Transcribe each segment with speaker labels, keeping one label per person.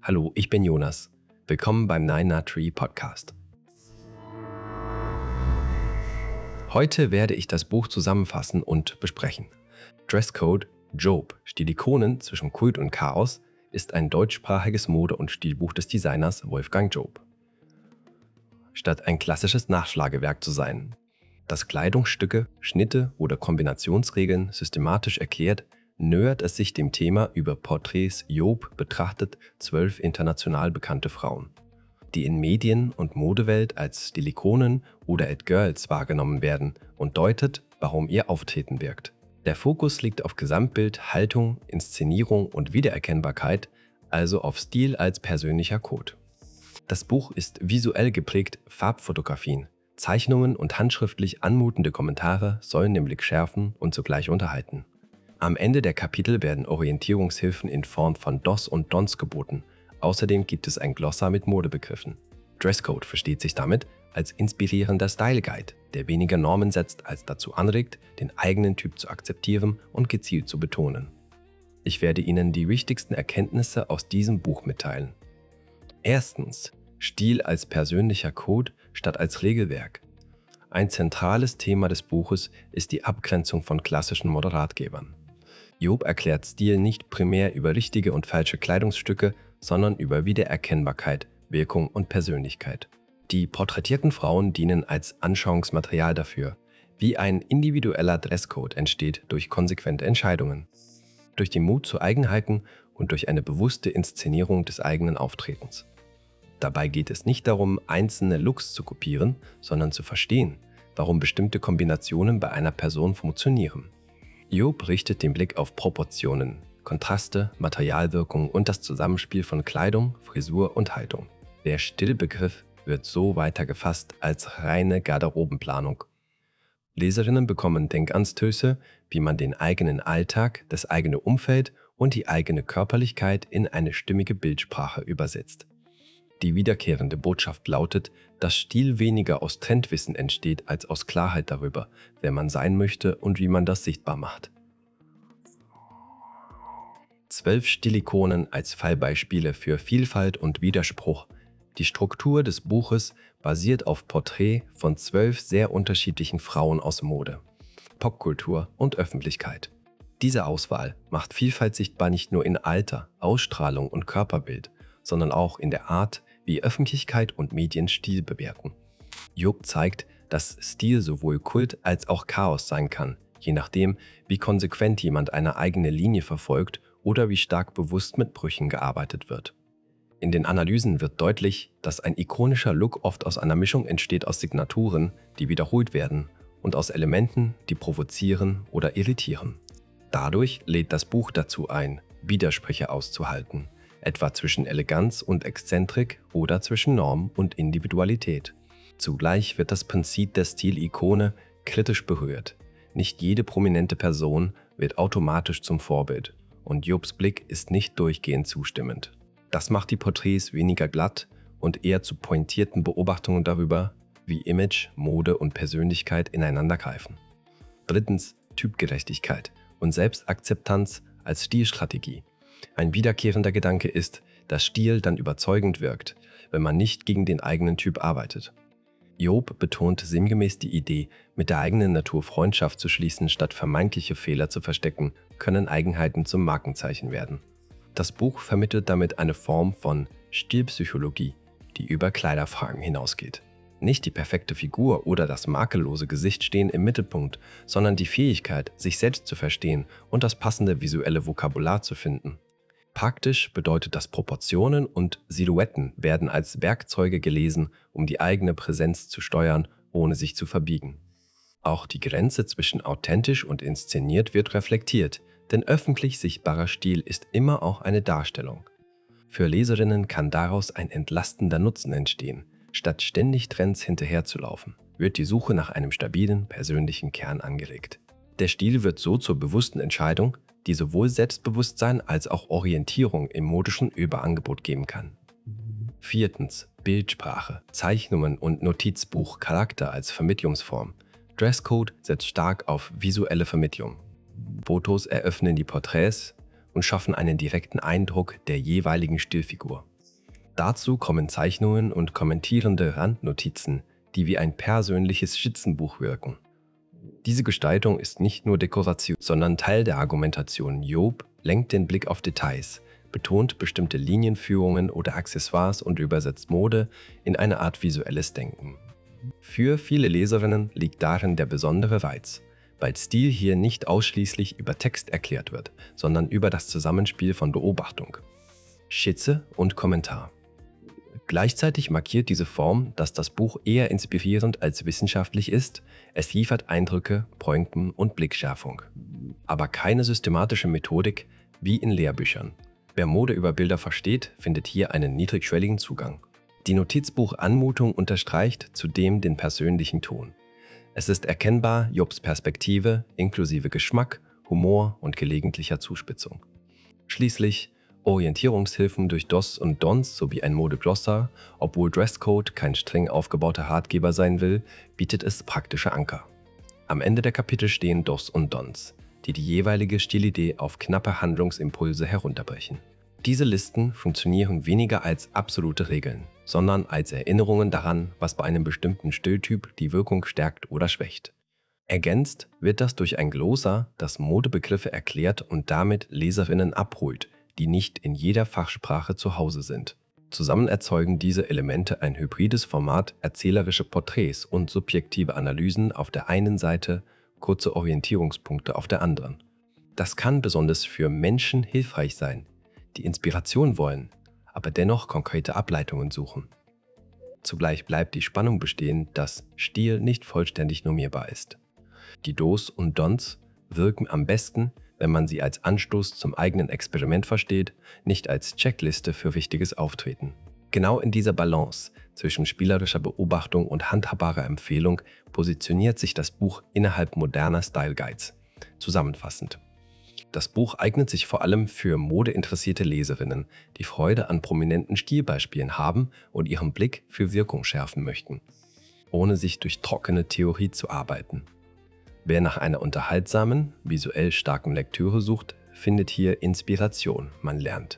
Speaker 1: Hallo, ich bin Jonas. Willkommen beim Nine Nut Tree Podcast. Heute werde ich das Buch zusammenfassen und besprechen. Dresscode Job, Stilikonen zwischen Kult und Chaos, ist ein deutschsprachiges Mode- und Stilbuch des Designers Wolfgang Job. Statt ein klassisches Nachschlagewerk zu sein, das Kleidungsstücke, Schnitte oder Kombinationsregeln systematisch erklärt, nähert es sich dem Thema über Porträts Job betrachtet 12 international bekannte Frauen, die in Medien- und Modewelt als Stilikonen oder It-Girls wahrgenommen werden und deutet, warum ihr Auftreten wirkt. Der Fokus liegt auf Gesamtbild, Haltung, Inszenierung und Wiedererkennbarkeit, also auf Stil als persönlicher Code. Das Buch ist visuell geprägt, Farbfotografien, Zeichnungen und handschriftlich anmutende Kommentare sollen den Blick schärfen und zugleich unterhalten. Am Ende der Kapitel werden Orientierungshilfen in Form von Dos und Dons geboten. Außerdem gibt es ein Glossar mit Modebegriffen. Dresscode versteht sich damit als inspirierender Style Guide, der weniger Normen setzt, als dazu anregt, den eigenen Typ zu akzeptieren und gezielt zu betonen. Ich werde Ihnen die wichtigsten Erkenntnisse aus diesem Buch mitteilen. Erstens, Stil als persönlicher Code statt als Regelwerk. Ein zentrales Thema des Buches ist die Abgrenzung von klassischen Moderatgebern. Job erklärt Stil nicht primär über richtige und falsche Kleidungsstücke, sondern über Wiedererkennbarkeit, Wirkung und Persönlichkeit. Die porträtierten Frauen dienen als Anschauungsmaterial dafür, wie ein individueller Dresscode entsteht durch konsequente Entscheidungen, durch den Mut zu Eigenheiten und durch eine bewusste Inszenierung des eigenen Auftretens. Dabei geht es nicht darum, einzelne Looks zu kopieren, sondern zu verstehen, warum bestimmte Kombinationen bei einer Person funktionieren. Job richtet den Blick auf Proportionen, Kontraste, Materialwirkung und das Zusammenspiel von Kleidung, Frisur und Haltung. Der Stilbegriff wird so weiter gefasst als reine Garderobenplanung. Leserinnen bekommen Denkanstöße, wie man den eigenen Alltag, das eigene Umfeld und die eigene Körperlichkeit in eine stimmige Bildsprache übersetzt. Die wiederkehrende Botschaft lautet, dass Stil weniger aus Trendwissen entsteht als aus Klarheit darüber, wer man sein möchte und wie man das sichtbar macht. 12 Stilikonen als Fallbeispiele für Vielfalt und Widerspruch. Die Struktur des Buches basiert auf Porträt von 12 sehr unterschiedlichen Frauen aus Mode, Popkultur und Öffentlichkeit. Diese Auswahl macht Vielfalt sichtbar nicht nur in Alter, Ausstrahlung und Körperbild, sondern auch in der Art, wie Öffentlichkeit und Medien Stil bewerten. Job zeigt, dass Stil sowohl Kult als auch Chaos sein kann, je nachdem, wie konsequent jemand eine eigene Linie verfolgt oder wie stark bewusst mit Brüchen gearbeitet wird. In den Analysen wird deutlich, dass ein ikonischer Look oft aus einer Mischung entsteht aus Signaturen, die wiederholt werden, und aus Elementen, die provozieren oder irritieren. Dadurch lädt das Buch dazu ein, Widersprüche auszuhalten, etwa zwischen Eleganz und Exzentrik oder zwischen Norm und Individualität. Zugleich wird das Prinzip der Stilikone kritisch berührt. Nicht jede prominente Person wird automatisch zum Vorbild und Jobs Blick ist nicht durchgehend zustimmend. Das macht die Porträts weniger glatt und eher zu pointierten Beobachtungen darüber, wie Image, Mode und Persönlichkeit ineinander greifen. Drittens, Typgerechtigkeit und Selbstakzeptanz als Stilstrategie. Ein wiederkehrender Gedanke ist, dass Stil dann überzeugend wirkt, wenn man nicht gegen den eigenen Typ arbeitet. Job betont sinngemäß die Idee, mit der eigenen Natur Freundschaft zu schließen, statt vermeintliche Fehler zu verstecken, können Eigenheiten zum Markenzeichen werden. Das Buch vermittelt damit eine Form von Stilpsychologie, die über Kleiderfragen hinausgeht. Nicht die perfekte Figur oder das makellose Gesicht stehen im Mittelpunkt, sondern die Fähigkeit, sich selbst zu verstehen und das passende visuelle Vokabular zu finden. Praktisch bedeutet das, Proportionen und Silhouetten werden als Werkzeuge gelesen, um die eigene Präsenz zu steuern, ohne sich zu verbiegen. Auch die Grenze zwischen authentisch und inszeniert wird reflektiert, denn öffentlich sichtbarer Stil ist immer auch eine Darstellung. Für Leserinnen kann daraus ein entlastender Nutzen entstehen. Statt ständig Trends hinterherzulaufen, wird die Suche nach einem stabilen, persönlichen Kern angeregt. Der Stil wird so zur bewussten Entscheidung, die sowohl Selbstbewusstsein als auch Orientierung im modischen Überangebot geben kann. Viertens, Bildsprache, Zeichnungen und Notizbuch Charakter als Vermittlungsform. Dresscode setzt stark auf visuelle Vermittlung. Fotos eröffnen die Porträts und schaffen einen direkten Eindruck der jeweiligen Stilfigur. Dazu kommen Zeichnungen und kommentierende Randnotizen, die wie ein persönliches Skizzenbuch wirken. Diese Gestaltung ist nicht nur Dekoration, sondern Teil der Argumentation. Job lenkt den Blick auf Details, betont bestimmte Linienführungen oder Accessoires und übersetzt Mode in eine Art visuelles Denken. Für viele Leserinnen liegt darin der besondere Reiz, weil Stil hier nicht ausschließlich über Text erklärt wird, sondern über das Zusammenspiel von Beobachtung, Skizze und Kommentar. Gleichzeitig markiert diese Form, dass das Buch eher inspirierend als wissenschaftlich ist. Es liefert Eindrücke, Pointen und Blickschärfung. Aber keine systematische Methodik wie in Lehrbüchern. Wer Mode über Bilder versteht, findet hier einen niedrigschwelligen Zugang. Die Notizbuch-Anmutung unterstreicht zudem den persönlichen Ton. Es ist erkennbar Jobs Perspektive inklusive Geschmack, Humor und gelegentlicher Zuspitzung. Schließlich Orientierungshilfen durch Dos und Dons sowie ein Modeglossar, obwohl Dresscode kein streng aufgebauter Ratgeber sein will, bietet es praktische Anker. Am Ende der Kapitel stehen Dos und Dons, die die jeweilige Stilidee auf knappe Handlungsimpulse herunterbrechen. Diese Listen funktionieren weniger als absolute Regeln, sondern als Erinnerungen daran, was bei einem bestimmten Stiltyp die Wirkung stärkt oder schwächt. Ergänzt wird das durch ein Glossar, das Modebegriffe erklärt und damit Leserinnen abholt, die nicht in jeder Fachsprache zu Hause sind. Zusammen erzeugen diese Elemente ein hybrides Format erzählerische Porträts und subjektive Analysen auf der einen Seite, kurze Orientierungspunkte auf der anderen. Das kann besonders für Menschen hilfreich sein, die Inspiration wollen, aber dennoch konkrete Ableitungen suchen. Zugleich bleibt die Spannung bestehen, dass Stil nicht vollständig normierbar ist. Die Dos und Dons wirken am besten, wenn man sie als Anstoß zum eigenen Experiment versteht, nicht als Checkliste für wichtiges Auftreten. Genau in dieser Balance zwischen spielerischer Beobachtung und handhabbarer Empfehlung positioniert sich das Buch innerhalb moderner Style Guides. Zusammenfassend: Das Buch eignet sich vor allem für modeinteressierte Leserinnen, die Freude an prominenten Stilbeispielen haben und ihren Blick für Wirkung schärfen möchten, ohne sich durch trockene Theorie zu arbeiten. Wer nach einer unterhaltsamen, visuell starken Lektüre sucht, findet hier Inspiration, man lernt.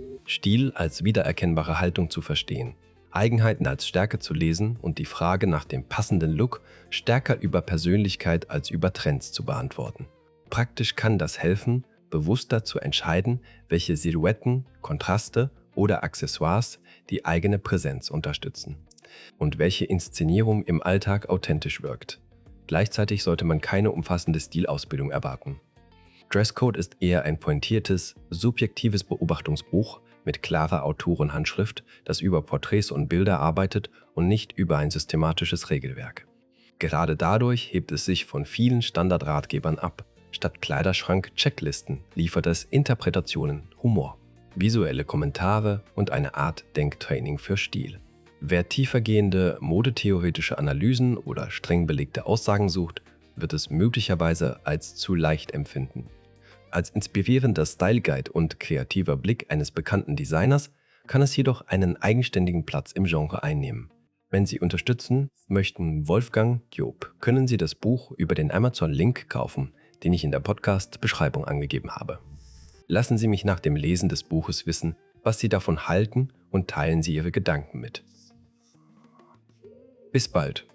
Speaker 1: Stil als wiedererkennbare Haltung zu verstehen, Eigenheiten als Stärke zu lesen und die Frage nach dem passenden Look stärker über Persönlichkeit als über Trends zu beantworten. Praktisch kann das helfen, bewusster zu entscheiden, welche Silhouetten, Kontraste oder Accessoires die eigene Präsenz unterstützen und welche Inszenierung im Alltag authentisch wirkt. Gleichzeitig sollte man keine umfassende Stilausbildung erwarten. Dresscode ist eher ein pointiertes, subjektives Beobachtungsbuch mit klarer Autorenhandschrift, das über Porträts und Bilder arbeitet und nicht über ein systematisches Regelwerk. Gerade dadurch hebt es sich von vielen Standardratgebern ab. Statt Kleiderschrank-Checklisten liefert es Interpretationen, Humor, visuelle Kommentare und eine Art Denktraining für Stil. Wer tiefergehende modetheoretische Analysen oder streng belegte Aussagen sucht, wird es möglicherweise als zu leicht empfinden. Als inspirierender Style Guide und kreativer Blick eines bekannten Designers kann es jedoch einen eigenständigen Platz im Genre einnehmen. Wenn Sie unterstützen möchten Wolfgang Job, können Sie das Buch über den Amazon-Link kaufen, den ich in der Podcast-Beschreibung angegeben habe. Lassen Sie mich nach dem Lesen des Buches wissen, was Sie davon halten und teilen Sie Ihre Gedanken mit. Bis bald!